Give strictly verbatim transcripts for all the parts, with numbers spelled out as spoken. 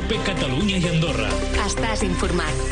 COPE Catalunya i Andorra. Estàs informat.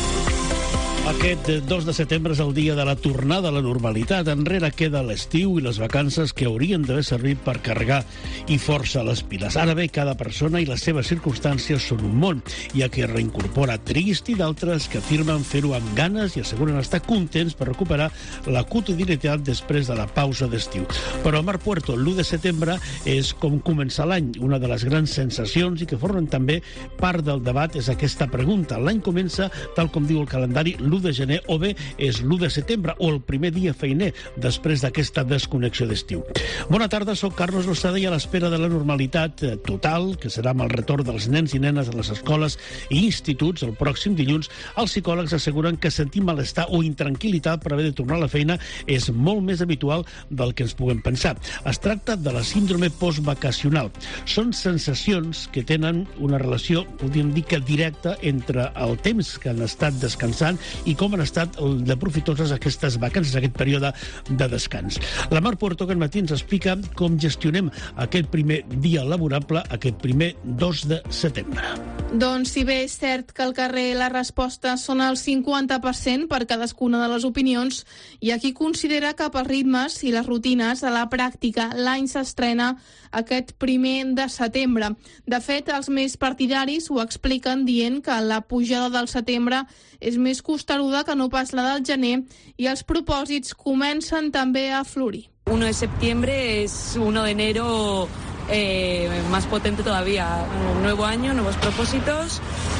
Aquest dos de setembre és el dia de la tornada a la normalitat. Enrere queda l'estiu i les vacances que haurien d'haver servit per carregar i força les piles. Ara bé, cada persona i les seves circumstàncies són un món. Hi ha qui reincorpora trist i d'altres que afirmen fer-ho amb ganes i asseguren estar contents per recuperar la quotidianitat després de la pausa d'estiu. Però a Mar Puerto, l'u de setembre és com començar l'any. Una de les grans sensacions i que formen també part del debat és aquesta pregunta. L'any comença, tal com diu el calendari, l'u de gener, o bé és l'u de setembre o el primer dia feiner després d'aquesta desconnexió d'estiu. Bona tarda, soc Carlos Losada i a l'espera de la normalitat total, que serà amb el retorn dels nens i nenes a les escoles i instituts el pròxim dilluns, els psicòlegs asseguren que sentir malestar o intranquil·litat per haver de tornar a la feina és molt més habitual del que ens puguem pensar. Es tracta de la síndrome postvacacional. Són sensacions que tenen una relació, podríem dir que directa, entre el temps que han estat descansant i com han estat de profitoses aquestes vacances, aquest període de descans. La Mar Puerto aquest matí ens explica com gestionem aquest primer dia laborable, aquest primer dos de setembre. Doncs si bé és cert que al carrer les respostes són el cinquanta per cent per cadascuna de les opinions, hi ha qui considera que pels ritmes i les rutines de la pràctica l'any s'estrena aquest primer de setembre. De fet, els més partidaris ho expliquen dient que la pujada del setembre és més costeruda que no pas la del gener i els propòsits comencen també a florir. uno de septiembre es uno de enero eh, más potente todavía. Nuevo año, nuevos propósitos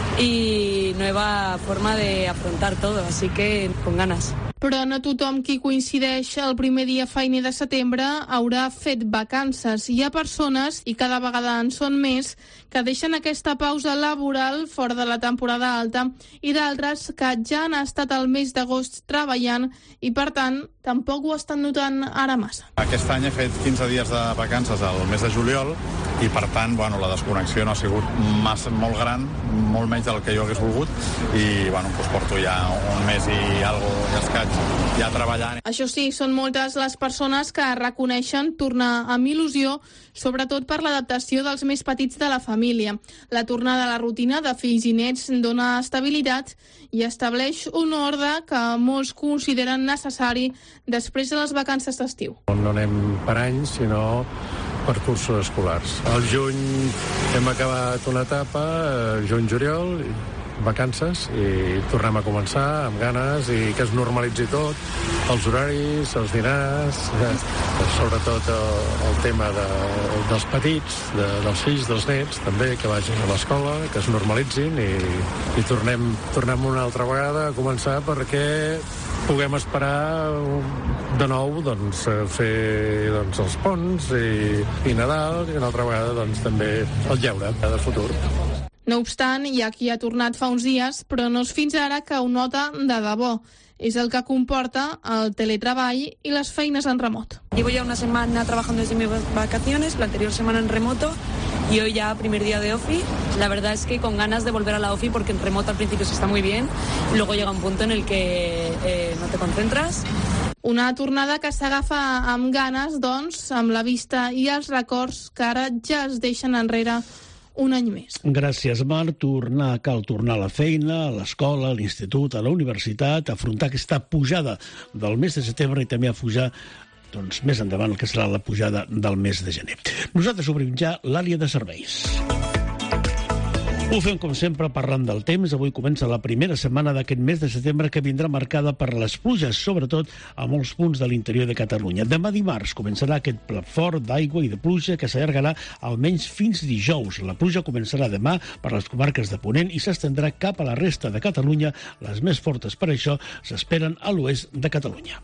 y nueva forma de afrontar todo, así que con ganas. Però no tothom qui coincideix el primer dia feiner de setembre haurà fet vacances. Hi ha persones, i cada vegada en són més, que deixen aquesta pausa laboral fora de la temporada alta i d'altres que ja han estat el mes d'agost treballant i, per tant, tampoc ho estan notant ara massa. Aquest any he fet quinze dies de vacances al mes de juliol i, per tant, bueno, la desconnexió no ha sigut massa, molt gran, molt menys del que jo hagués volgut i, bueno, doncs porto ja un mes i algo i escaig ja treballant. Això sí, són moltes les persones que reconeixen tornar amb il·lusió, sobretot per l'adaptació dels més petits de la família. La tornada a la rutina de fills i nets dona estabilitat i estableix un ordre que molts consideren necessari després de les vacances d'estiu. No anem per anys, sinó per cursos escolars. Al juny hem acabat una etapa, juny-juliol, vacances, i tornem a començar amb ganes i que es normalitzi tot, els horaris, els dinars, eh, sobretot el, el tema de, dels petits, de, dels fills, dels nets, també, que vagin a l'escola, que es normalitzin i, i tornem, tornem una altra vegada a començar perquè puguem esperar de nou doncs, fer doncs, els ponts i, i Nadal i una altra vegada doncs, també el lleure del futur. No obstant, hi ha qui ha tornat fa uns dies, però no és fins ara que ho nota de debò. És el que comporta el teletreball i les feines en remot. Llevo ya una semana trabajando desde mis vacaciones, la anterior semana en remoto y hoy ya primer día de ofi. La verdad es que con ganas de volver a la ofi porque en remoto al principio se está muy bien y luego llega un punto en el que eh, no te concentras. Una tornada que s'agafa amb ganes, doncs, amb la vista i els records que ara ja es deixen enrere un any més. Gràcies, Mar. Tornar, cal tornar a la feina, a l'escola, a l'institut, a la universitat, afrontar aquesta pujada del mes de setembre i també a pujar doncs, més endavant el que serà la pujada del mes de gener. Nosaltres obrim ja l'àrea de serveis. Ho fem, com sempre, parlant del temps. Avui comença la primera setmana d'aquest mes de setembre que vindrà marcada per les pluges, sobretot a molts punts de l'interior de Catalunya. Demà dimarts començarà aquest plat fort d'aigua i de pluja que s'allargarà almenys fins dijous. La pluja començarà demà per les comarques de Ponent i s'estendrà cap a la resta de Catalunya. Les més fortes, per això, s'esperen a l'oest de Catalunya.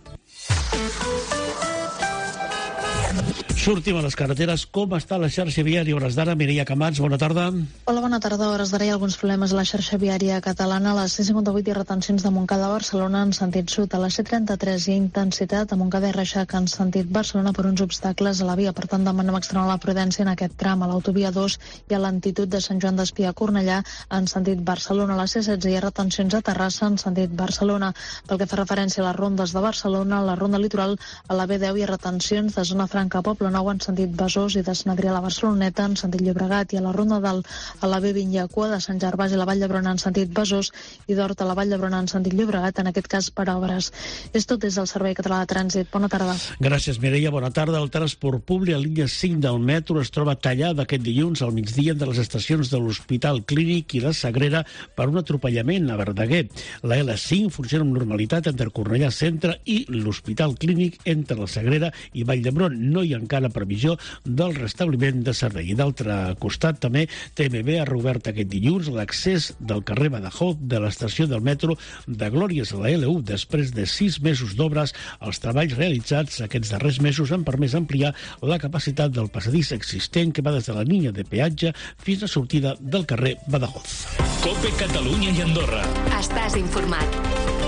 Sortim a les carreteres. Com està la xarxa viària? Hores d'ara, Mireia Camats, bona tarda. Hola, bona tarda. Hores d'ara hi ha alguns problemes a la xarxa viària catalana. A la C cinquanta-vuit hi ha retencions de Montcada a Barcelona en sentit sud. A la C trenta-tres hi ha intensitat a Montcada i Reixac en sentit Barcelona per uns obstacles a la via. Per tant, demanem extremar la prudència en aquest tram. A l'autovia dos hi ha lentitud de Sant Joan d'Espí a Cornellà en sentit Barcelona. A la C setze hi ha retencions a Terrassa en sentit Barcelona. Pel que fa referència a les rondes de Barcelona, a la ronda litoral, a la B deu hi ha retencions de Zona Franca a Poble Barcelona-Nou en sentit Besòs i de Sant Adrià a la Barceloneta en sentit Llobregat i a la Ronda del a la B vint i a Cua de Sant Gervasi a la Vall d'Hebron en sentit Besòs i d'Hort a la Vall d'Hebron en sentit Llobregat, en aquest cas per obres. És tot des del Servei Català de Trànsit. Bona tarda. Gràcies, Mireia. Bona tarda. El transport públic a línia cinc del metro es troba tallat aquest dilluns al migdia de les estacions de l'Hospital Clínic i la Sagrera per un atropellament a Verdaguer. La L cinc funciona amb normalitat entre Cornellà Centre i l'Hospital Clínic entre la Sagrera i Vall d'Hebron. No hi ha encara previsió del restabliment de servei. I d'altre costat, també, T M B ha reobert aquest dilluns l'accés del carrer Badajoz de l'estació del metro de Glòries a la L u. Després de sis mesos d'obres, els treballs realitzats aquests darrers mesos han permès ampliar la capacitat del passadís existent que va des de la línia de peatge fins a sortida del carrer Badajoz. COPE Catalunya i Andorra. Estàs informat.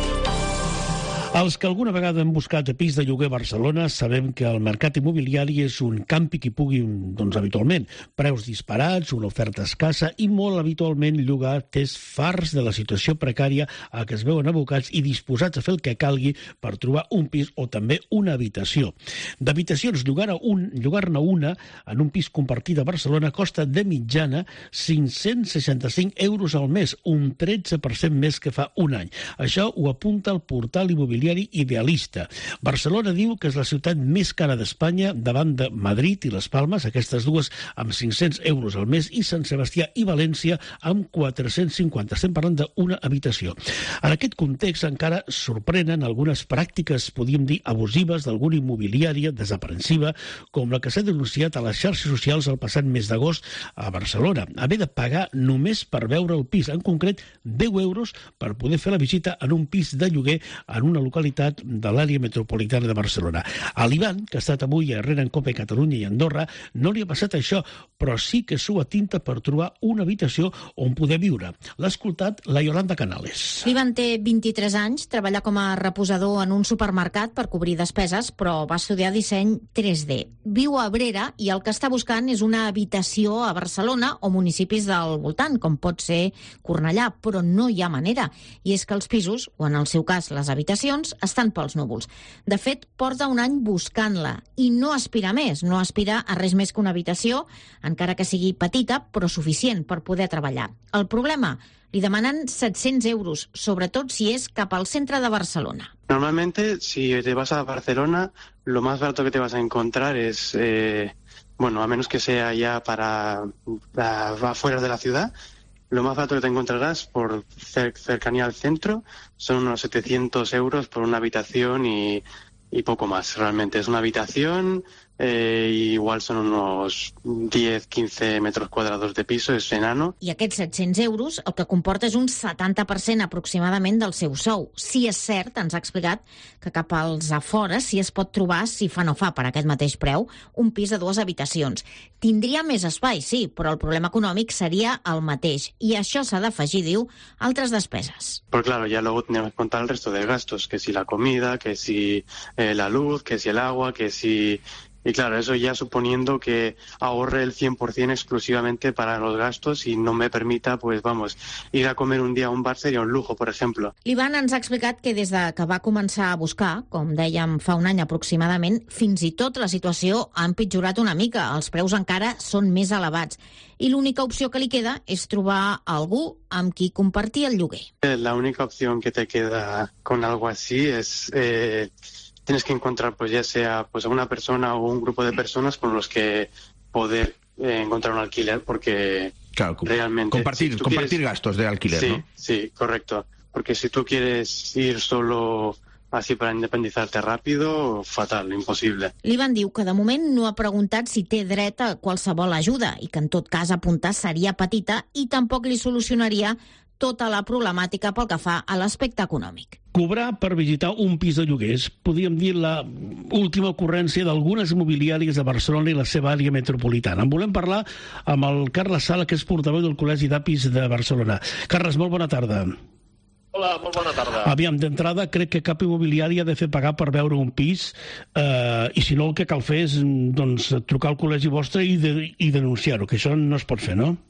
Els que alguna vegada hem buscat pis de lloguer a Barcelona sabem que el mercat immobiliari és un campi que pugui, doncs, habitualment. Preus disparats, una oferta escassa i molt habitualment llogat és farts de la situació precària a què es veuen abocats i disposats a fer el que calgui per trobar un pis o també una habitació. D'habitacions, llogar-ne un, llogar-ne una en un pis compartit a Barcelona costa de mitjana cinc-cents seixanta-cinc euros al mes, un tretze per cent més que fa un any. Això ho apunta el portal immobiliari Idealista. Barcelona diu que és la ciutat més cara d'Espanya davant de Madrid i Les Palmes, aquestes dues amb cinc-cents euros al mes, i Sant Sebastià i València amb quatre-cents cinquanta. Estem parlant d'una habitació. En aquest context encara sorprenen algunes pràctiques, podríem dir, abusives d'alguna immobiliària desaprensiva, com la que s'ha denunciat a les xarxes socials el passat mes d'agost a Barcelona. Haver de pagar només per veure el pis, en concret deu euros per poder fer la visita en un pis de lloguer en una localitat de l'àrea metropolitana de Barcelona. A l'Ivan, que ha estat avui a Herrera en COPE Catalunya i Andorra, no li ha passat això, però sí que s'ho atinta per trobar una habitació on poder viure. L'ha escoltat la Yolanda Canales. L'Ivan té vint-i-tres anys, treballa com a reposador en un supermercat per cobrir despeses, però va estudiar disseny tres D. Viu a Abrera i el que està buscant és una habitació a Barcelona o municipis del voltant, com pot ser Cornellà, però no hi ha manera. I és que els pisos, o en el seu cas les habitacions, estan pels núvols. De fet, porta un any buscant-la i no aspira més, no aspira a res més que una habitació, encara que sigui petita, però suficient per poder treballar. El problema? Li demanen set-cents euros, sobretot si es cap al centre de Barcelona. Normalmente, si te vas a Barcelona, lo más barato que te vas a encontrar es, eh, bueno, a menos que sea ya para, para afuera de la ciudad, lo más barato que te encontrarás por cer cercanía al centro son unos setecientos euros por una habitación y, y poco más. Realmente es una habitación, eh, igual son unos diez a quinze metros cuadrados de piso, és enano. I aquests set-cents euros el que comporta és un setanta per cent aproximadament del seu sou. Si és cert, ens ha explicat, que cap als afores si es pot trobar, si fa no fa per aquest mateix preu, un pis de dues habitacions. Tindria més espai, sí, però el problema econòmic seria el mateix. I això s'ha d'afegir, diu, altres despeses. Pues claro, ya luego tenemos que contar el resto de gastos, que si la comida, que si eh, la luz, que si el agua, que si... Y claro, eso ya suponiendo que ahorre el cien por cien exclusivamente para los gastos y no me permita, pues vamos, ir a comer un día a un bar sería un lujo, por ejemplo. L'Ivan ens ha explicat que des de que va començar a buscar, com dèiem fa un any aproximadament, fins i tot la situació ha empitjorat una mica. Els preus encara són més elevats. I l'única opció que li queda és trobar algú amb qui compartir el lloguer. La única opción que te queda con algo así es... Eh, tienes que encontrar, pues ya sea pues una persona o un grupo de personas con los que poder eh, encontrar un alquiler, porque claro, realmente... Compartir, si compartir quieres... gastos de alquiler, sí, ¿no? Sí, correcto. Porque si tú quieres ir solo así para independizarte rápido, fatal, imposible. L'Ivan diu que de moment no ha preguntat si té dret a qualsevol ajuda i que en tot cas apuntar seria petita i tampoc li solucionaria tota la problemàtica pel que fa a l'aspecte econòmic. Cobrar per visitar un pis de lloguers, podríem dir la última ocurrència d'algunes immobiliàries de Barcelona i la seva àrea metropolitana. En volem parlar amb el Carles Sala, que és portaveu del Col·legi d'Apis de Barcelona. Carles, molt bona tarda. Hola, molt bona tarda. Aviam, d'entrada, crec que cap immobiliari ha de fer pagar per veure un pis eh, i si no el que cal fer és doncs, trucar al col·legi vostre i, de, i denunciar-ho, que això no es pot fer, no?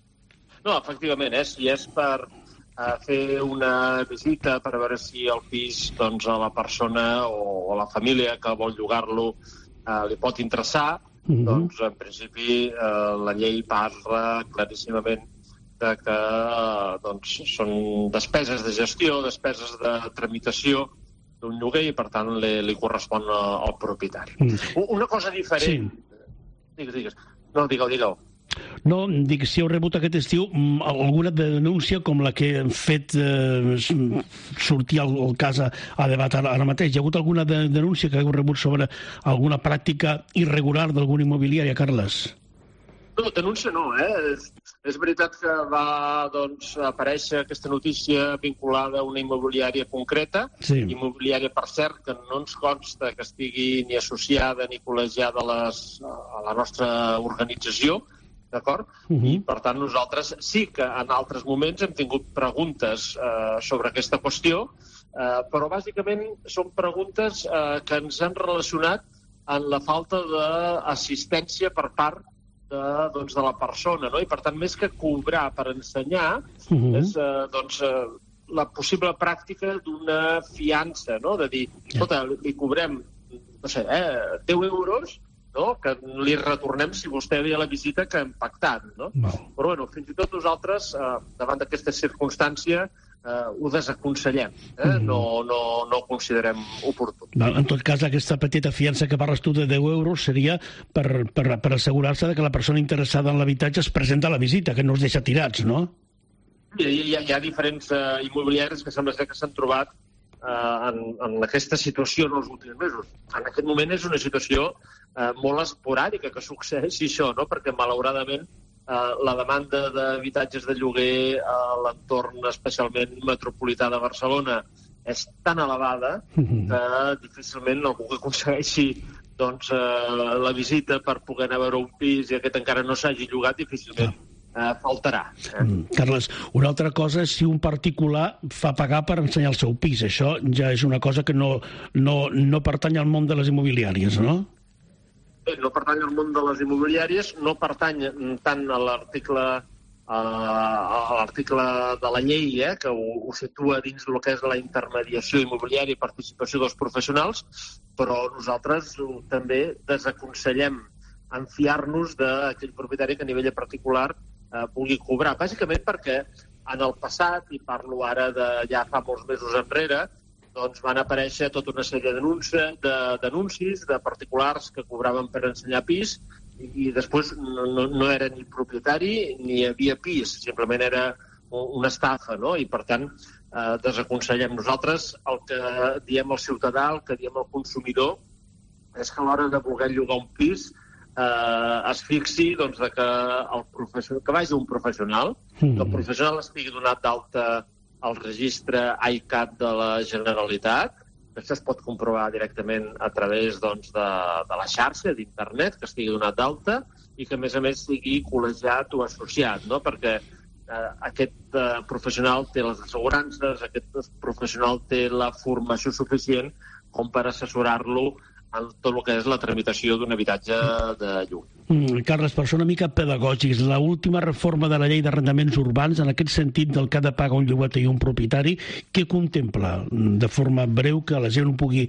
No, efectivament, és, i és per uh, fer una visita per veure si el pis, doncs, a la persona o a la família que vol llogar-lo eh, li pot interessar, mm-hmm. doncs en principi eh, la llei parla claríssimament de que eh, doncs, són despeses de gestió, despeses de tramitació d'un lloguer i, per tant, li, li correspon al propietari. Mm. Una cosa diferent... Sí. Digues, digues. No, digue-ho, digue-ho. No, dic, si heu rebut aquest estiu alguna denúncia com la que hem fet eh, sortir el, el cas a, a debat ara, ara mateix. Hi ha hagut alguna de, denúncia que heu rebut sobre alguna pràctica irregular d'alguna immobiliària, Carles? No, denúncia no, eh? És, és veritat que va doncs, aparèixer aquesta notícia vinculada a una immobiliària concreta, sí. Immobiliària, per cert, que no ens consta que estigui ni associada ni col·legiada a, les, a la nostra organització, d'acord? Uh-huh. I, per tant, nosaltres sí que en altres moments hem tingut preguntes eh, sobre aquesta qüestió, eh, però bàsicament són preguntes eh, que ens han relacionat amb la falta d'assistència per part de, doncs, de la persona, no? I, per tant, més que cobrar per ensenyar, uh-huh. és eh, doncs, eh, la possible pràctica d'una fiança, no? De dir, escolta, li cobrem, no sé, eh, deu euros, no? Que li retornem si vostè ve a la visita que hem pactat, no? No. Però, bueno, fins i tot nosaltres, eh, davant d'aquesta circumstància, eh, ho desaconsellem, eh? Mm. No, no, no ho considerem oportú. En tot cas, aquesta petita fiança que parles tu de deu euros seria per, per, per assegurar-se que la persona interessada en l'habitatge es presenta a la visita, que no es deixa tirats, no? Hi ha, hi ha diferents uh, immobiliaris que sembla ser que s'han trobat uh, en, en aquesta situació en els últims mesos. En aquest moment és una situació uh, molt esporàdica que succeeixi això, no? Perquè malauradament uh, la demanda d'habitatges de lloguer a l'entorn especialment metropolità de Barcelona és tan elevada que difícilment algú que aconsegueixi doncs, uh, la visita per poder anar a veure un pis i aquest encara no s'hagi llogat, difícilment Uh, faltarà. Eh? Mm. Carles, una altra cosa és si un particular fa pagar per ensenyar el seu pis. Això ja és una cosa que no, no, no pertany al món de les immobiliàries, no? Bé, no pertany al món de les immobiliàries, no pertany tant a l'article a, a l'article de la llei, eh, que ho, ho situa dins del que és la intermediació immobiliària i participació dels professionals, però nosaltres també desaconsellem enfiar-nos d'aquell propietari que a nivell particular eh, vulgui cobrar. Bàsicament perquè en el passat, i parlo ara de ja fa molts mesos enrere, doncs van aparèixer tota una sèrie d'anuncis de, d'anuncis de particulars que cobraven per ensenyar pis i, i després no, no, no era ni propietari ni hi havia pis, simplement era una estafa, no? I per tant eh, desaconsellem. Nosaltres el que diem al ciutadà, el que diem al consumidor, és que a l'hora de voler llogar un pis Eh, es fixi doncs, de que, el professional, que vagi un professional, mm. que el professional estigui donat d'alta al registre I C A T de la Generalitat, que això es pot comprovar directament a través doncs, de, de la xarxa, d'internet, que estigui donat d'alta i que, a més a més, sigui col·legiat o associat, no? Perquè eh, aquest eh, professional té les assegurances, aquest professional té la formació suficient com per assessorar-lo en tot el que és la tramitació d'un habitatge de lloguer. Mm, Carles, per ser una mica pedagògics, la última reforma de la llei d'arrendaments urbans, en aquest sentit del que ha de pagar un llogater i un propietari, què contempla de forma breu que la gent ho pugui,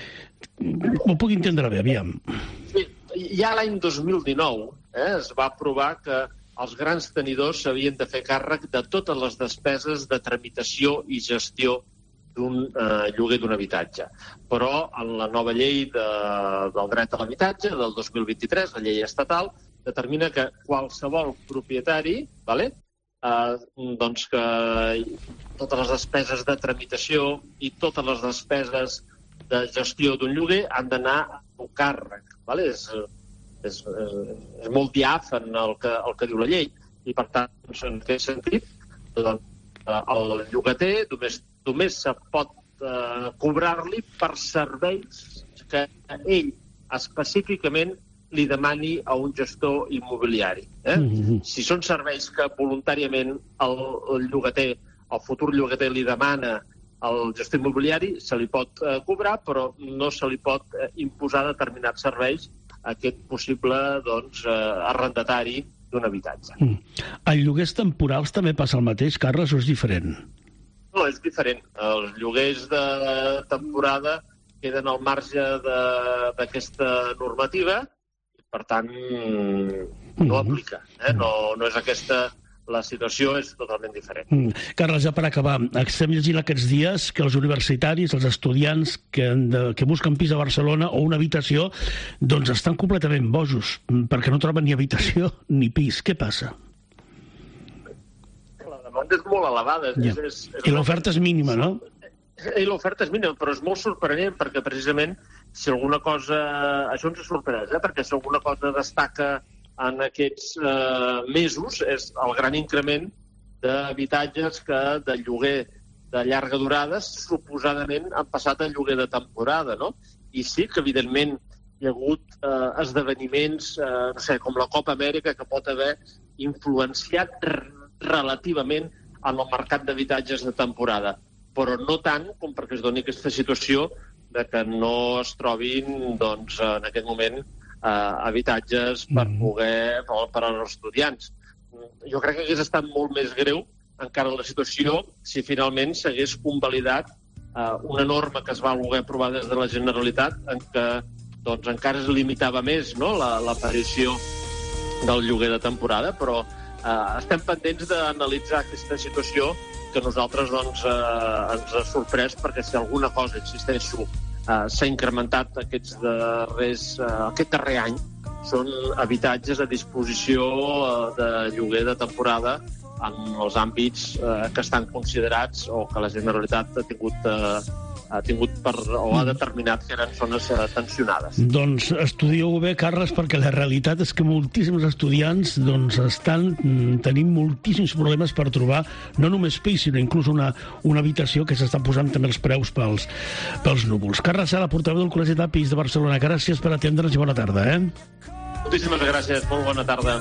ho pugui entendre bé, aviam? Sí, ja l'any dos mil dinou eh, es va aprovar que els grans tenidors s'havien de fer càrrec de totes les despeses de tramitació i gestió d'un eh, lloguer d'un habitatge. Però en la nova llei de, del dret a l'habitatge del dos mil vint-i-tres, la llei estatal, determina que qualsevol propietari, vale, eh, doncs que totes les despeses de tramitació i totes les despeses de gestió d'un lloguer han d'anar a un càrrec. Vale? És, és, és molt diàfan el que, el que diu la llei. I, per tant, en aquest sentit, doncs, el llogater només només se pot eh, cobrar-li per serveis que ell específicament li demani a un gestor immobiliari. Eh? Mm-hmm. Si són serveis que voluntàriament el, el llogater, el futur llogater li demana al gestor immobiliari, se li pot eh, cobrar, però no se li pot eh, imposar determinats serveis a aquest possible doncs, eh, arrendatari d'un habitatge. Mm. En lloguers temporals també passa el mateix, Carles, o és diferent? No, és diferent. Els lloguers de temporada queden al marge d'aquesta normativa i, per tant, no aplica. Eh? No, no és aquesta... La situació és totalment diferent. Mm. Carles, ja per acabar, estem llegint aquests dies que els universitaris, els estudiants que, de, que busquen pis a Barcelona o una habitació, doncs estan completament bojos, perquè no troben ni habitació ni pis. Què passa? La demanda és molt elevada. Ja. És, és, és I l'oferta és mínima, no? I l'oferta és mínima, però és molt sorprenent, perquè precisament si alguna cosa... Això ens ha sorprès, eh? Perquè si alguna cosa destaca en aquests eh, mesos és el gran increment d'habitatges que de lloguer de llarga durada suposadament han passat a lloguer de temporada, no? I sí que, evidentment, hi ha hagut eh, esdeveniments, eh, no sé, com la Copa Amèrica, que pot haver influenciat relativament en el mercat d'habitatges de temporada, però no tant com perquè es doni aquesta situació de que no es trobin, doncs, en aquest moment, Uh, habitatges per poder per, per als estudiants. Jo crec que hagués estat molt més greu encara la situació si finalment s'hagués convalidat uh, una norma que es va voler aprovar des de la Generalitat en què doncs, encara es limitava més, no?, l'aparició del lloguer de temporada, però uh, estem pendents d'analitzar aquesta situació que nosaltres doncs, uh, ens ha sorprès, perquè si alguna cosa, insisteixo, Uh, s'ha incrementat aquests darrers, uh, aquest darrer any. Són habitatges a disposició uh, de lloguer de temporada en els àmbits uh, que estan considerats o que la Generalitat ha tingut, uh, ha tingut per, o ha determinat que eren zones uh, tensionades. Doncs estudieu bé, Carles, perquè la realitat és que moltíssims estudiants doncs, estan tenint moltíssims problemes per trobar no només pis, sinó inclús una, una habitació que s'estan posant també els preus pels, pels núvols. Carles Sala, portaveu del Col·legi de Pis de Barcelona, gràcies per atendre'ns i bona tarda. Eh? Moltíssimes gràcies, molt bona tarda.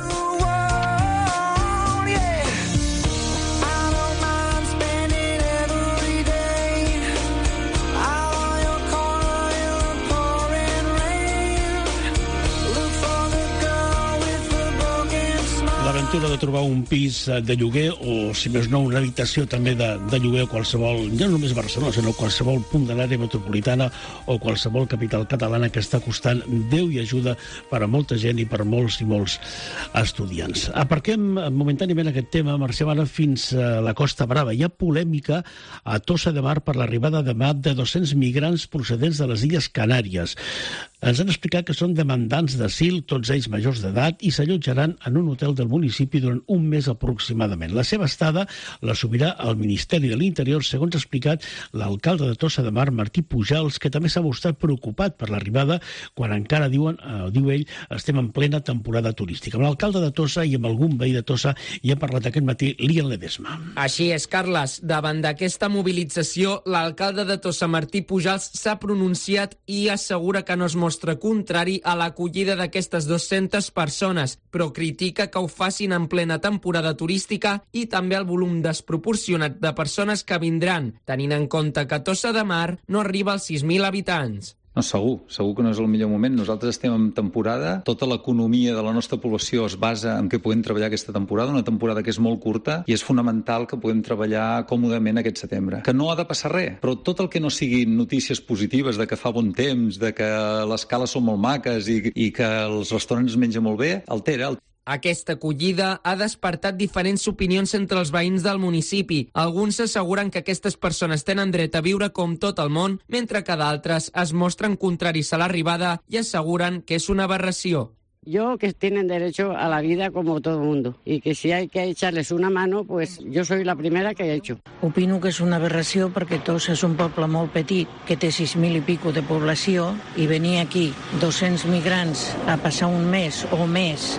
L'aventura de trobar un pis de lloguer o, si més no, una habitació també de, de lloguer a qualsevol, ja no només Barcelona, sinó qualsevol punt de l'àrea metropolitana o qualsevol capital catalana que està costant Déu i ajuda per a molta gent i per a molts i molts estudiants. Aparquem momentàniament aquest tema, marxem ara fins a la Costa Brava. Hi ha polèmica a Tossa de Mar per l'arribada demà de dos-cents migrants procedents de les Illes Canàries. Ens han explicat que són demandants d'asil, tots ells majors d'edat, i s'allotjaran en un hotel del municipi durant un mes aproximadament. La seva estada l'assumirà el Ministeri de l'Interior, segons ha explicat l'alcalde de Tossa de Mar, Martí Pujals, que també s'ha mostrat preocupat per l'arribada quan encara, diuen, eh, diu ell, estem en plena temporada turística. Amb l'alcalde de Tossa i amb algun veí de Tossa hi ha parlat aquest matí Lian Ledesma. Així és, Carles. Davant d'aquesta mobilització, l'alcalde de Tossa, Martí Pujals, s'ha pronunciat i assegura que no es mostra contrari a l'acollida d'aquestes dues-centes persones, però critica que ho facin en plena temporada turística i també el volum desproporcionat de persones que vindran, tenint en compte que Tossa de Mar no arriba als sis mil habitants. No, segur, segur que no és el millor moment. Nosaltres estem en temporada, tota l'economia de la nostra població es basa en què puguem treballar aquesta temporada, una temporada que és molt curta i és fonamental que puguem treballar còmodament aquest setembre. Que no ha de passar res, però tot el que no siguin notícies positives de que fa bon temps, de que les cales són molt maques i, i que els restaurants es mengen molt bé, altera. Aquesta acollida ha despertat diferents opinions entre els veïns del municipi. Alguns asseguren que aquestes persones tenen dret a viure com tot el món, mentre que d'altres es mostren contraris a l'arribada i asseguren que és una aberració. Yo que tienen derecho a la vida como todo el mundo y que si hay que echarles una mano, pues yo soy la primera que he hecho. Opino que és una aberració perquè Tossa és un poble molt petit que té sis mil i pico de població i venir aquí dos-cents migrants a passar un mes o més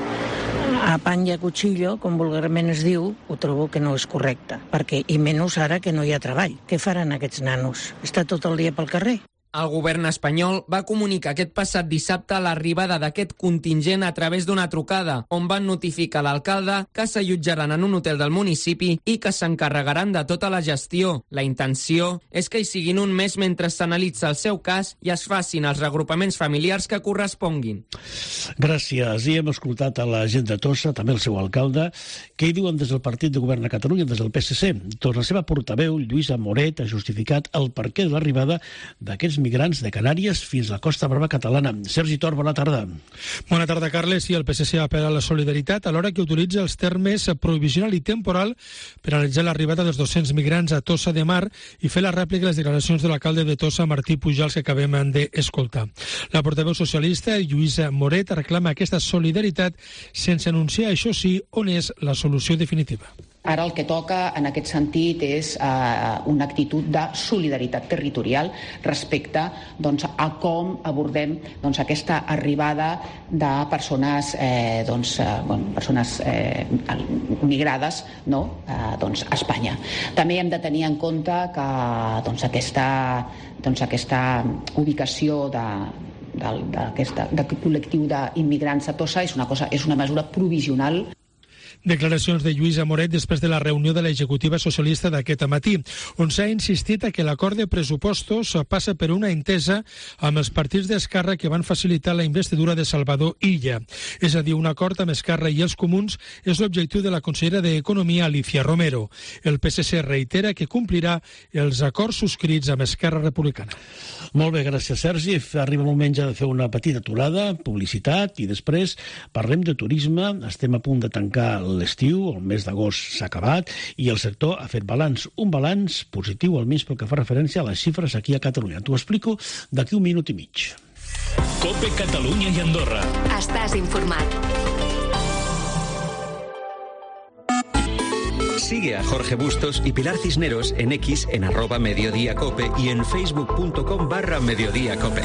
a pany i a cuchillo, com vulgarment es diu, ho trobo que no és correcte. Perquè, i menys ara que no hi ha treball. Què faran aquests nanos? Està tot el dia pel carrer? El govern espanyol va comunicar aquest passat dissabte l'arribada d'aquest contingent a través d'una trucada, on van notificar l'alcalde que s'allotjaran en un hotel del municipi i que s'encarregaran de tota la gestió. La intenció és que hi siguin un mes mentre s'analitza el seu cas i es facin els regrupaments familiars que corresponguin. Gràcies. I hem escoltat a la gent de Tossa, també el seu alcalde, què hi diuen des del Partit de Govern de Catalunya, des del P S C. Doncs la seva portaveu, Lluïsa Moret, ha justificat el perquè de l'arribada d'aquests migrants de Canàries fins a la Costa Brava catalana. Sergi Tor, bona tarda. Bona tarda, Carles. I el P S C apel·la a la solidaritat alhora que utilitza els termes provisional i temporal per analitzar l'arribada dels dos-cents migrants a Tossa de Mar i fer la rèplica a les declaracions de l'alcalde de Tossa, Martí Pujals, que acabem d'escoltar. La portaveu socialista, Lluïsa Moret, reclama aquesta solidaritat sense anunciar, això sí, on és la solució definitiva. Ara el que toca en aquest sentit és eh, una actitud de solidaritat territorial respecte doncs, a com abordem doncs, aquesta arribada de persones, eh, doncs, eh, bueno, persones eh, migrades, no? eh, doncs, a Espanya. També hem de tenir en compte que doncs, aquesta, doncs, aquesta ubicació de d'aquest col·lectiu d'immigrants a Tossa és una, cosa, és una mesura provisional. Declaracions de Lluïsa Moret després de la reunió de l'executiva socialista d'aquest matí, on s'ha insistit que l'acord de pressupostos passa per una entesa amb els partits d'Esquerra que van facilitar la investidura de Salvador Illa. És a dir, un acord amb Esquerra i els Comuns és l'objectiu de la consellera d'Economia, Alicia Romero. El P S C reitera que complirà els acords subscrits amb Esquerra Republicana. Molt bé, gràcies, Sergi. Arriba el moment ja de fer una petita aturada, publicitat, i després parlem de turisme. Estem a punt de tancar l'estiu, el mes d'agost s'ha acabat i el sector ha fet balanç, un balanç positiu almenys pel que fa referència a les xifres aquí a Catalunya. T'ho explico d'aquí un minut i mig. COPE Catalunya i Andorra. Estàs informat. Sigue a Jorge Bustos y Pilar Cisneros en X en arroba mediodía cope y en facebook.com barra mediodía cope.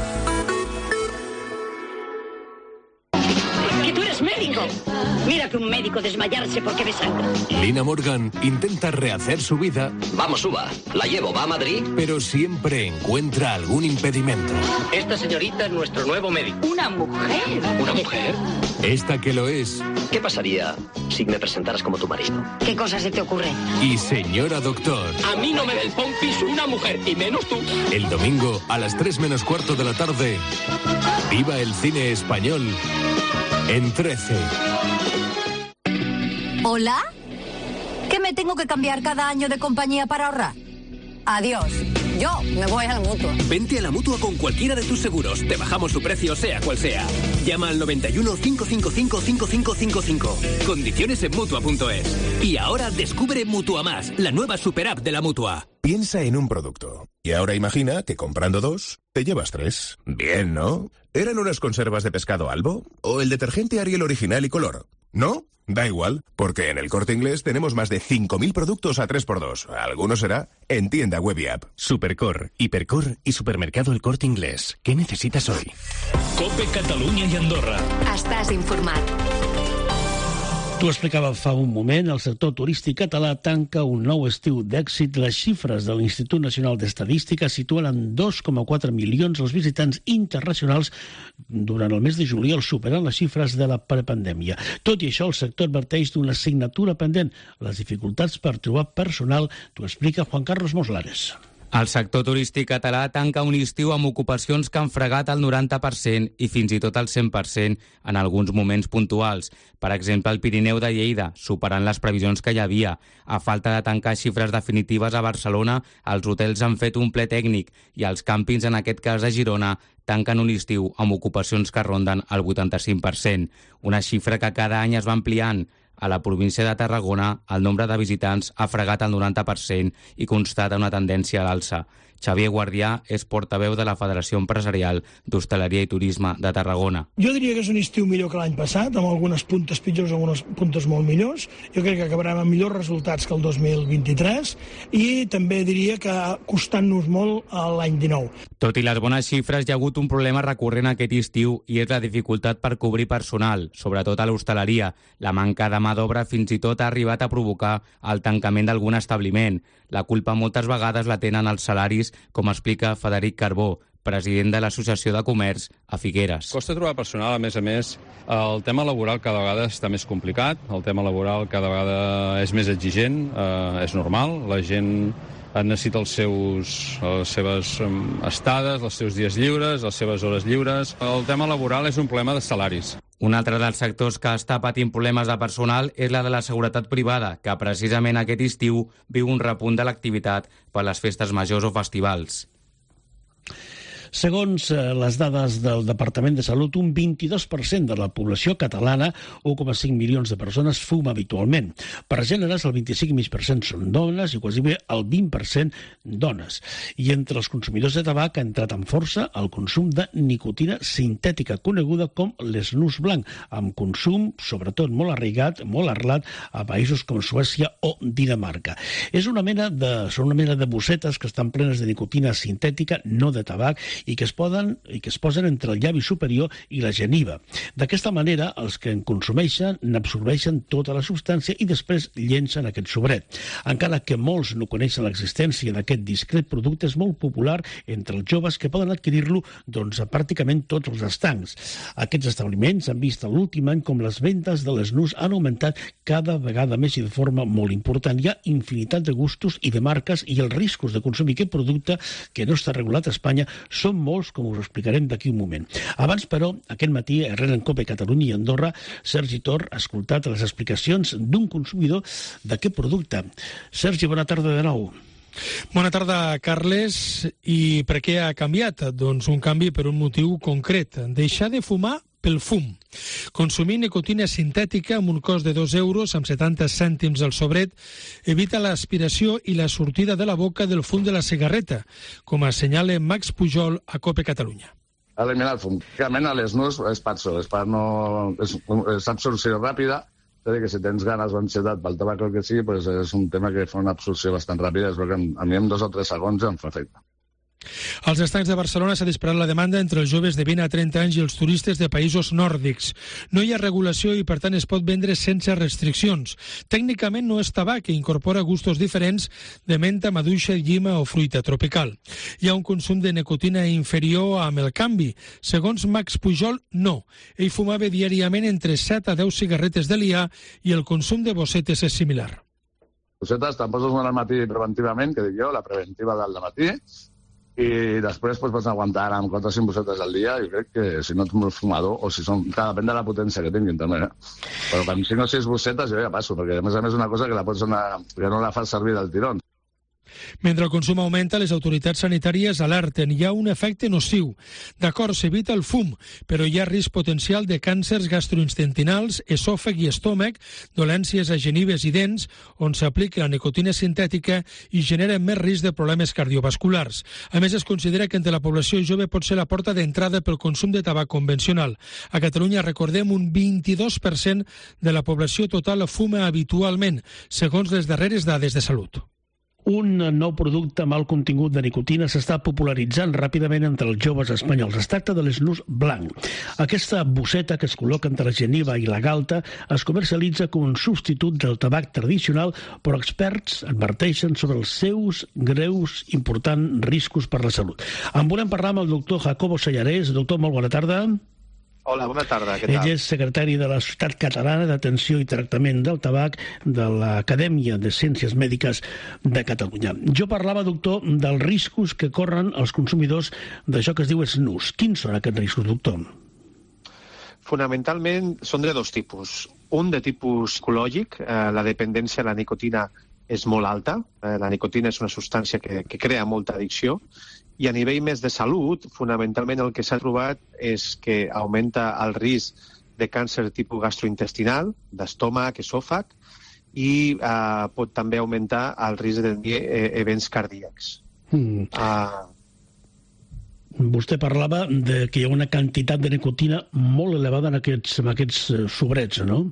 Médico. Mira que un médico desmayarse porque ve sangre. Lina Morgan intenta rehacer su vida. Vamos, suba. La llevo, va a Madrid. Pero siempre encuentra algún impedimento. Esta señorita es nuestro nuevo médico. ¿Una mujer? ¿Una mujer? Esta que lo es. ¿Qué pasaría si me presentaras como tu marido? ¿Qué cosa se te ocurre? Y señora doctor. A mí no me da el pompis una mujer, y menos tú. El domingo, a las tres menos cuarto de la tarde, viva el cine español en trece. ¿Hola? ¿Que me tengo que cambiar cada año de compañía para ahorrar? Adiós. Yo me voy a la Mutua. Vente a la Mutua con cualquiera de tus seguros. Te bajamos su precio, sea cual sea. Llama al noventa y uno, cinco cinco cinco, cinco cinco cinco cinco. Condiciones en Mutua punto es. Y ahora descubre Mutua Más, la nueva super app de la Mutua. Piensa en un producto. Y ahora imagina que comprando dos, te llevas tres. Bien, ¿no? ¿Eran unas conservas de pescado Albo? ¿O el detergente Ariel original y color? ¿No? Da igual, porque en El Corte Inglés tenemos más de cinco mil productos a tres por dos. Alguno será en tienda web y app. Supercor, Hipercor y Supermercado El Corte Inglés. ¿Qué necesitas hoy? COPE Catalunya i Andorra. Estàs informat. T'ho explicava fa un moment, el sector turístic català tanca un nou estiu d'èxit. Les xifres de l'Institut Nacional d'Estadística situen en dos coma quatre milions els visitants internacionals durant el mes de juliol, superant les xifres de la prepandèmia. Tot i això, el sector adverteix d'una assignatura pendent, les dificultats per trobar personal. T'ho explica Juan Carlos Moslares. El sector turístic català tanca un estiu amb ocupacions que han fregat el noranta per cent i fins i tot el cent per cent en alguns moments puntuals. Per exemple, el Pirineu de Lleida, superant les previsions que hi havia. A falta de tancar xifres definitives a Barcelona, els hotels han fet un ple tècnic i els càmpings, en aquest cas a Girona, tanquen un estiu amb ocupacions que ronden el vuitanta-cinc per cent. Una xifra que cada any es va ampliant. A la província de Tarragona, el nombre de visitants ha fregat el noranta per cent i constata una tendència a l'alça. Xavier Guardià és portaveu de la Federació Empresarial d'Hostaleria i Turisme de Tarragona. Jo diria que és un estiu millor que l'any passat, amb algunes puntes pitjors, algunes puntes molt millors. Jo crec que acabarem amb millors resultats que el dos mil vint-i-tres i també diria que costant-nos molt l'any dinou. Tot i les bones xifres, hi ha hagut un problema recurrent aquest estiu i és la dificultat per cobrir personal, sobretot a l'hostaleria. La manca de mà d'obra fins i tot ha arribat a provocar el tancament d'algun establiment. La culpa moltes vegades la tenen els salaris, com explica Frederic Carbó, president de l'Associació de Comerç a Figueres. Costa trobar personal, a més a més, el tema laboral cada vegada està més complicat, el tema laboral cada vegada és més exigent, eh, és normal, la gent necessita els seus, les seves estades, els seus dies lliures, les seves hores lliures. El tema laboral és un problema de salaris. Un altre dels sectors que està patint problemes de personal és la de la seguretat privada, que precisament aquest estiu viu un repunt de l'activitat per les festes majors o festivals. Segons les dades del Departament de Salut, un vint-i-dos per cent de la població catalana, un coma cinc milions de persones, fuma habitualment. Per gèneres, el vint-i-cinc coma cinc per cent són dones i quasi bé el vint per cent dones. I entre els consumidors de tabac ha entrat amb força el consum de nicotina sintètica, coneguda com l'esnús blanc, amb consum, sobretot molt arraigat, molt arrelat a països com Suècia o Dinamarca. És una mena de, són una mena de bossetes que estan plenes de nicotina sintètica, no de tabac, i que es poden i que es posen entre el llavi superior i la geniva. D'aquesta manera, els que en consumeixen n'absorbeixen tota la substància i després llencen aquest sobret. Encara que molts no coneixen l'existència d'aquest discret producte, és molt popular entre els joves que poden adquirir-lo doncs, a pràcticament tots els estancs. Aquests establiments han vist l'últim any com les vendes de l'esnús han augmentat cada vegada més i de forma molt important. Hi ha infinitat de gustos i de marques i els riscos de consumir aquest producte que no està regulat a Espanya són molts, com us explicarem d'aquí un moment. Abans, però, aquest matí, a R N Cope Catalunya i Andorra, Sergi Tor ha escoltat les explicacions d'un consumidor d'aquest producte. Sergi, bona tarda de nou. Bona tarda, Carles. I per què ha canviat? Doncs un canvi per un motiu concret. Deixar de fumar pel fum. Consumir nicotina sintètica amb un cost de dos euros amb setanta cèntims al sobret evita l'aspiració i la sortida de la boca del fum de la cigarreta, com assenyala Max Pujol a Cope Catalunya. Eliminar el fum. Realment l'esnús és patso, és, per no... és, és absorció ràpida, és a dir, que si tens ganes o ansietat pel tabac o el que sigui, doncs és un tema que fa una absorció bastant ràpida, és que a mi en dos o tres segons em fa efecte. Als estancs de Barcelona s'ha disparat la demanda entre els joves de vint a trenta anys i els turistes de països nòrdics. No hi ha regulació i, per tant, es pot vendre sense restriccions. Tècnicament no és tabac, que incorpora gustos diferents de menta, maduixa, llima o fruita tropical. Hi ha un consum de nicotina inferior amb el canvi. Segons Max Pujol, no. Ell fumava diàriament entre set a deu cigarretes de l'I A i el consum de bossetes és similar. Bossetes te'n poses una al matí preventivament, que dic jo, la preventiva del matí, i després pues, pots aguantar amb quatre o cinc bossetes al dia. Jo crec que si no ets molt fumador, o si són, clar, depèn de la potència que tinguin també, eh? Però amb cinc o sis bossetes jo ja passo, perquè a més a més és una cosa que la pots anar, que no la fas servir del tirón. Mentre el consum augmenta, les autoritats sanitàries alerten. Hi ha un efecte nociu. D'acord, s'evita el fum, però hi ha risc potencial de càncers gastrointestinals, esòfag i estómac, dolències a genives i dents, on s'aplica la nicotina sintètica i genera més risc de problemes cardiovasculars. A més, es considera que entre la població jove pot ser la porta d'entrada pel consum de tabac convencional. A Catalunya, recordem, un vint-i-dos per cent de la població total fuma habitualment, segons les darreres dades de salut. Un nou producte amb alt contingut de nicotina s'està popularitzant ràpidament entre els joves espanyols. Es tracta de l'esnús blanc. Aquesta bosseta que es col·loca entre la geniva i la galta es comercialitza com un substitut del tabac tradicional, però experts adverteixen sobre els seus greus importants riscos per la salut. En volem parlar amb el doctor Jacobo Sellarés. Doctor, molt bona tarda. Hola, bona tarda, què tal? Ell és secretari de la Societat Catalana d'Atenció i Tractament del Tabac de l'Acadèmia de Ciències Mèdiques de Catalunya. Jo parlava, doctor, dels riscos que corren els consumidors d'això que es diu snus. Quins són aquests riscos, doctor? Fonamentalment són de dos tipus. Un de tipus psicològic, eh, la dependència a la nicotina és molt alta. Eh, la nicotina és una substància que, que crea molta addicció. I a nivell més de salut, fonamentalment el que s'ha trobat és que augmenta el risc de càncer tipus gastrointestinal, d'estómac, esòfag, i eh, pot també augmentar el risc de tenir eh, events cardíacs. Mm. Uh, Vostè parlava de que hi ha una quantitat de nicotina molt elevada en aquests, en aquests sobrets, no?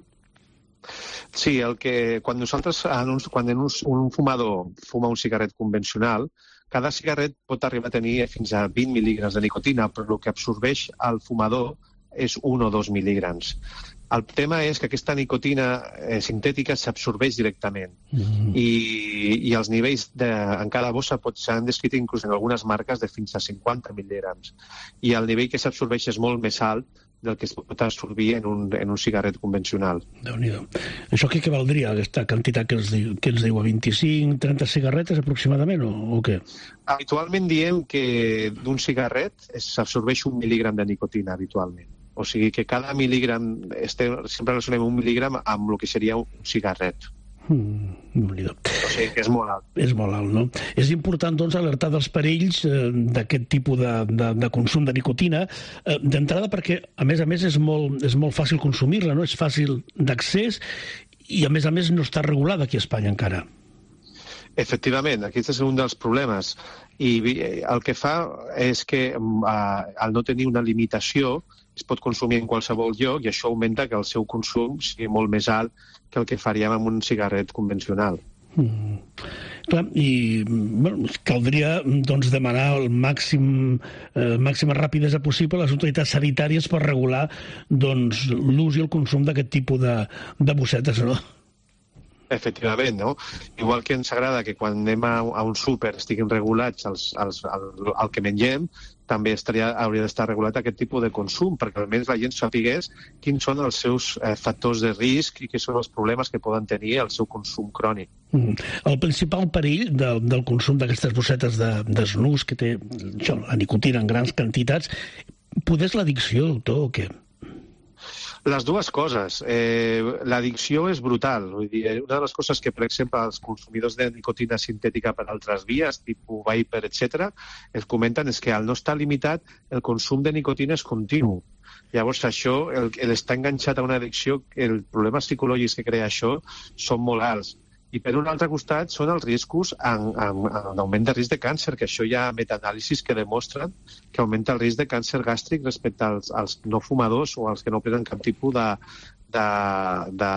Sí, el que, quan nosaltres, en un, quan en un, un fumador fuma un cigarret convencional, cada cigarret pot arribar a tenir fins a vint mil·lígrams de nicotina, però el que absorbeix el fumador és un o dos mil·lígrams. El tema és que aquesta nicotina eh, sintètica s'absorbeix directament mm-hmm. i, i els nivells de, en cada bossa s'han descrit inclús en algunes marques de fins a cinquanta mil·lígrams. I el nivell que s'absorbeix és molt més alt del que es pot absorbir en un, en un cigarret convencional. Déu-n'hi-do. Això què, què valdria, aquesta quantitat que ens diu, que ens diu a vint-i-cinc trenta cigarretes aproximadament, o, o què? Habitualment diem que d'un cigarret s'absorbeix un mil·lígram de nicotina, habitualment. O sigui que cada mil·lígram, este, sempre relacionem un mil·lígram amb el que seria un cigarret. Mm, o sigui que és molt alt. És molt alt, no? És important, doncs, alertar dels perills eh, d'aquest tipus de, de, de consum de nicotina, eh, d'entrada perquè, a més a més, és molt, és molt fàcil consumir-la, no? És fàcil d'accés i, a més a més, no està regulada aquí a Espanya encara. Efectivament, aquest és un dels problemes. I el que fa és que, eh, al no tenir una limitació, es pot consumir en qualsevol lloc i això augmenta que el seu consum sigui molt més alt que el que faríem amb un cigarret convencional. Mm. Clar, i bueno, caldria doncs, demanar el màxim, eh, màxima rapidesa possible a les autoritats sanitàries per regular doncs, l'ús i el consum d'aquest tipus de, de bossetes, no? Efectivament, no? Igual que ens agrada que quan anem a, a un súper estiguin regulats els, els, el, el que mengem, també estaria, hauria d'estar regulat aquest tipus de consum, perquè almenys la gent sapigués quins són els seus eh, factors de risc i quins són els problemes que poden tenir el seu consum crònic. Mm. El principal perill de, del consum d'aquestes bossetes de, de snus, que té això, la nicotina en grans quantitats, poder és l'addicció, doctor, o què? Les dues coses. Eh, L'addicció és brutal. Vull dir, una de les coses que, per exemple, els consumidors de nicotina sintètica per altres vies, tipus vapor, etcètera, es comenten és que al no estar limitat, el consum de nicotina és continu. Llavors, això, el, el estar enganxat a una addicció, els problemes psicològics que crea això són molt alts. I per un altre costat són els riscos en, en, en augment de risc de càncer, que això hi ha metanàlisis que demostren que augmenta el risc de càncer gàstric respecte als, als no fumadors o als que no prenen cap tipus de, de, de,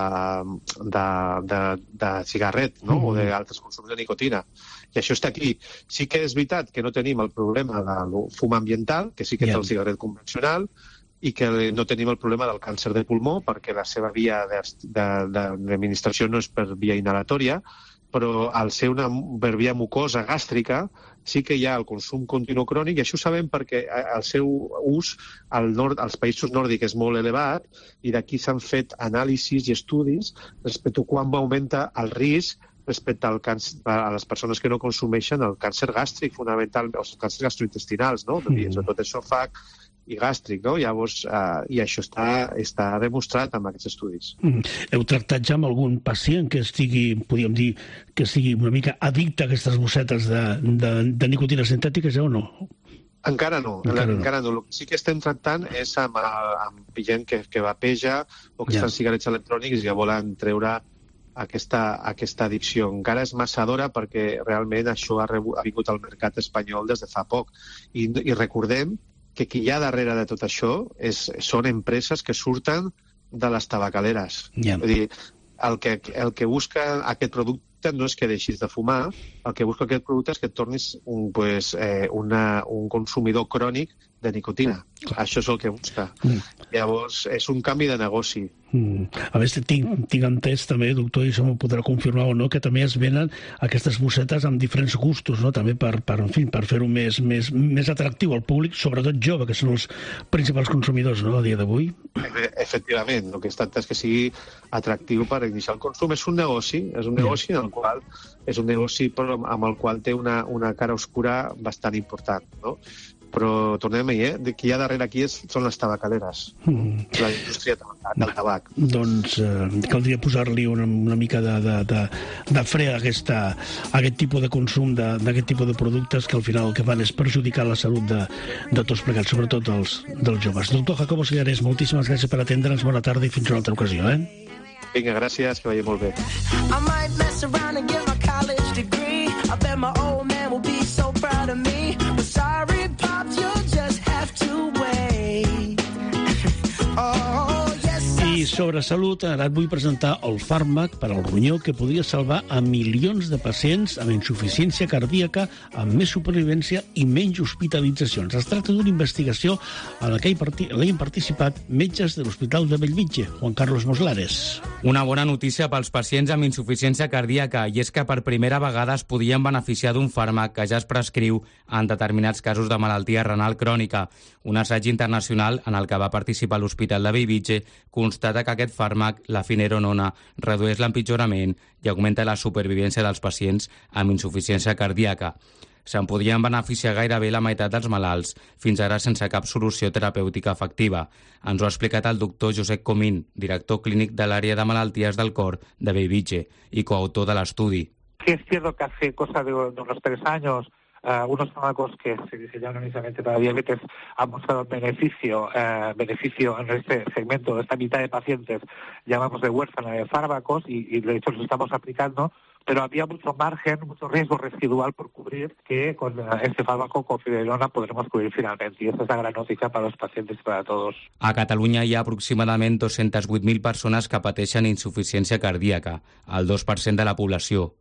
de, de, de cigarret, no? Mm. O d'altres consums de nicotina. I això està aquí. Sí que és veritat que no tenim el problema del fum ambiental, que sí que yeah. té el cigarret convencional, i que no tenim el problema del càncer de pulmó perquè la seva via d'administració no és per via inhalatòria, però al ser una per via mucosa gàstrica sí que hi ha el consum continu crònic, i això ho sabem perquè el seu ús al nord, als països nòrdics és molt elevat, i d'aquí s'han fet anàlisis i estudis respecte a quan augmenta el risc respecte al càncer, a les persones que no consumeixen el càncer gàstric, fonamentalment, els càncers gastrointestinals, no? Mm. Sobretot esòfag i gàstric, no? Llavors, eh, i això està, està demostrat amb aquests estudis. Mm. Heu tractat ja amb algun pacient que estigui, podríem dir, que estigui una mica addicte a aquestes bossetes de, de, de nicotina sintètica, ja o no? Encara no, encara no. Encara no. El que sí que estem tractant és amb, amb gent que, que vapeja o que ja. estan cigarrets electrònics i ja volen treure aquesta, aquesta addicció. Encara és massa d'hora perquè realment això ha, rebu, ha vingut al mercat espanyol des de fa poc. I, i recordem que qui hi ha darrere de tot això és, són empreses que surten de les tabacaleres. Yeah. Vull dir, el que, el que busca aquest producte no és que deixis de fumar, el que busca aquest producte és que et tornis un, pues, eh, una, un consumidor crònic de nicotina. Mm. Això és el que busca. Mm. Llavors, és un canvi de negoci. Mm. A més, tinc, tinc entès també, doctor, i això m'ho podrà confirmar o no, que també es venen aquestes bossetes amb diferents gustos, no? També per, per, en fi, per fer-ho més, més, més atractiu al públic, sobretot jove, que són els principals consumidors, no?, a dia d'avui. Efectivament, el que es tracta és que sigui atractiu per iniciar el consum. És un negoci, és un negoci en el qual és un negoci però amb el qual té una, una cara oscura bastant important, no? Però tornem a dir, eh? Qui hi ha darrere aquí és, són les tabacaleres, mm. la indústria del tabac. Doncs eh, caldria posar-li una, una mica de, de, de, de fre a, aquesta, a aquest tipus de consum d'aquest tipus de productes que al final el que fan és perjudicar la salut de, de tots plegats, sobretot dels, dels joves. Doctor Jacobo Segarés, moltíssimes gràcies per atendre'ns, bona tarda i fins una altra ocasió. Eh? Vinga, gràcies, que vagi molt bé. I might mess around and get my college degree. I bet my old man will be so proud of me. But sorry, Pops, you'll just have to wait. Oh, yes. I sobre salut, ara et vull presentar el fàrmac per al ronyó que podria salvar a milions de pacients amb insuficiència cardíaca, amb més supervivència i menys hospitalitzacions. Es tracta d'una investigació en la que hi han participat metges de l'Hospital de Bellvitge, Juan Carlos Moslares. Una bona notícia pels pacients amb insuficiència cardíaca, i és que per primera vegada es podien beneficiar d'un fàrmac que ja es prescriu en determinats casos de malaltia renal crònica. Un assaig internacional en el que va participar l'Hospital de Bellvitge constata que aquest fàrmac, la finerenona, redueix l'empitjorament i augmenta la supervivència dels pacients amb insuficiència cardíaca. Se'n podrien beneficiar gairebé la meitat dels malalts, fins ara sense cap solució terapèutica efectiva. Ens ho ha explicat el doctor Josep Comín, director clínic de l'àrea de malalties del cor de Bellvitge i coautor de l'estudi. Sí, es cierto que hace cosa de, de unos tres años uh, unos fármacos que se diseñaron inicialmente para diabetes han mostrado beneficio, uh, beneficio en este segmento, de esta mitad de pacientes, llamamos de huérfana de fármacos, y, y de hecho los estamos aplicando, pero había mucho margen, mucho riesgo residual por cubrir, que con uh, este fármaco, con Fidelona, podremos cubrir finalmente. Y esta es la gran noticia para los pacientes y para todos. A Catalunya hi ha aproximadament dos-centes vuit mil persones que pateixen insuficiència cardíaca, el dos per cent de la població.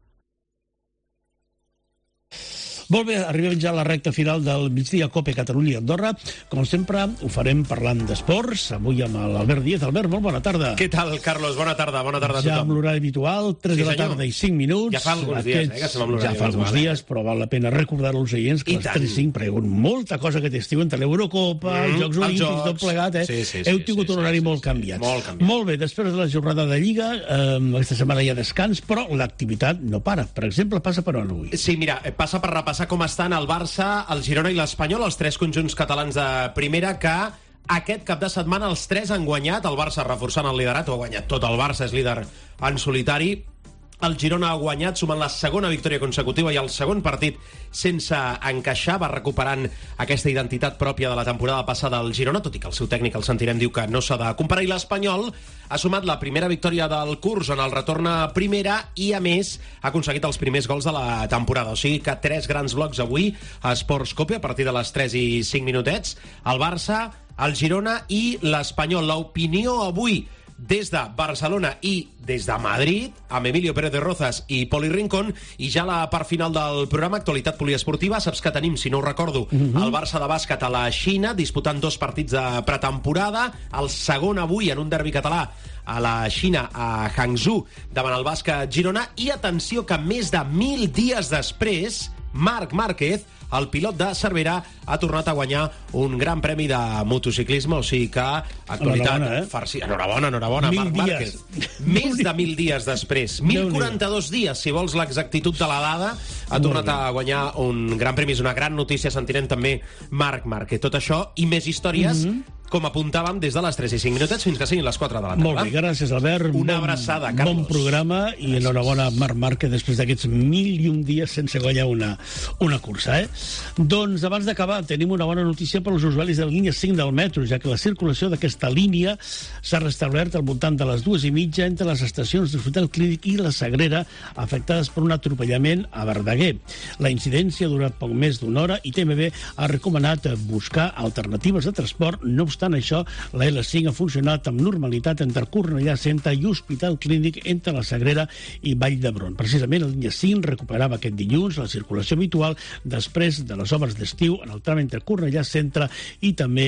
Molt bé, arribem ja a la recta final del migdia COPE Catalunya i Andorra. Com sempre, ho farem parlant d'esports, avui amb l'Albert Díez. Albert, molt bona tarda. Què tal, Carlos? Bona tarda, bona tarda a tothom. Ja amb l'horari habitual, tres de la tarda i cinc minuts. Ja fa alguns dies, eh, que som amb l'horari Ja fa alguns dies, però val la pena recordar als oients que les tres i cinc, perquè hi ha molta cosa que t'estiu entre l'Eurocopa, els Jocs Olímpics, tot plegat, eh? Heu tingut un horari molt canviat. Molt bé, després de la jornada de Lliga, aquesta setmana hi ha descans, però l'activitat no para. Per exemple, passa per on avui? Sí, mira, passa per repassar com estan el Barça, el Girona i l'Espanyol, els tres conjunts catalans de primera que aquest cap de setmana els tres han guanyat. El Barça reforçant el liderat, ho ha guanyat tot el Barça, és líder en solitari. El Girona ha guanyat, sumant la segona victòria consecutiva i el segon partit sense encaixar, va recuperant aquesta identitat pròpia de la temporada passada al Girona, tot i que el seu tècnic, el sentirem, diu que no s'ha de comparar. I l'Espanyol ha sumat la primera victòria del curs en el retorn a primera i, a més, ha aconseguit els primers gols de la temporada. O sigui que tres grans blocs avui a Esports Cope a partir de les tres i cinc minutets. El Barça, el Girona i l'Espanyol. L'opinió avui des de Barcelona i des de Madrid, amb Emilio Pérez de Rozas i Poli Rincón, i ja la part final del programa, actualitat poliesportiva. Saps que tenim, si no ho recordo, uh-huh. el Barça de bàsquet a la Xina, disputant dos partits de pretemporada, el segon avui en un derbi català a la Xina, a Hangzhou, davant el bàsquet Girona, i atenció que més de mil dies després, Marc Márquez, el pilot de Cervera, ha tornat a guanyar un gran premi de motociclisme, o sigui que actualitat... Enhorabona, eh? Farci... Enhorabona, enhorabona, mil Marc Márquez. Més de mil dies després, mil quaranta-dos dies, si vols l'exactitud de la dada, ha tornat a guanyar un gran premi. És una gran notícia, sentirem també Marc Márquez. Tot això i més històries, mm-hmm. com apuntàvem, des de les tres i cinc minutets fins que siguin les quatre de la tarda. Molt bé, gràcies, Albert. Una bon, abraçada, Carlos. Bon programa i gràcies. Enhorabona, Marc Márquez, després d'aquests mil i un dies sense guanyar una, una cursa, eh? Doncs, abans d'acabar, tenim una bona notícia per als usuaris de la línia cinc del metro, ja que la circulació d'aquesta línia s'ha restablert al voltant de les dues i mitja entre les estacions de l'Hospital Clínic i la Sagrera, afectades per un atropellament a Verdaguer. La incidència ha durat poc més d'una hora i T M B ha recomanat buscar alternatives de transport. No obstant això, la L cinc ha funcionat amb normalitat entre Cornellà Centre i Hospital Clínic, entre la Sagrera i Vall d'Hebron. Precisament, la línia cinc recuperava aquest dilluns la circulació habitual després de les obres d'estiu en el tram entre Cornellà Centre i també,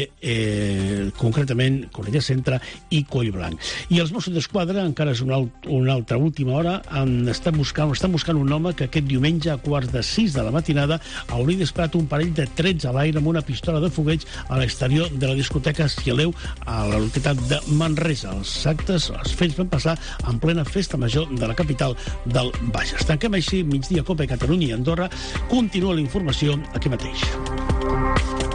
eh, concretament, Cornellà Centre i Collblanc. I els Mossos d'Esquadra, encara és una, una altra última hora, han estat buscant, estan buscant un home que aquest diumenge a quarts de sis de la matinada hauria disparat un parell de trets a l'aire amb una pistola de fogueig a l'exterior de la discoteca Cieleu a la localitat de Manresa. Els actes, els fets van passar en plena festa major de la capital del Bages. Tanquem així migdia COPE Catalunya i Andorra. Continua la informació aquí mateix.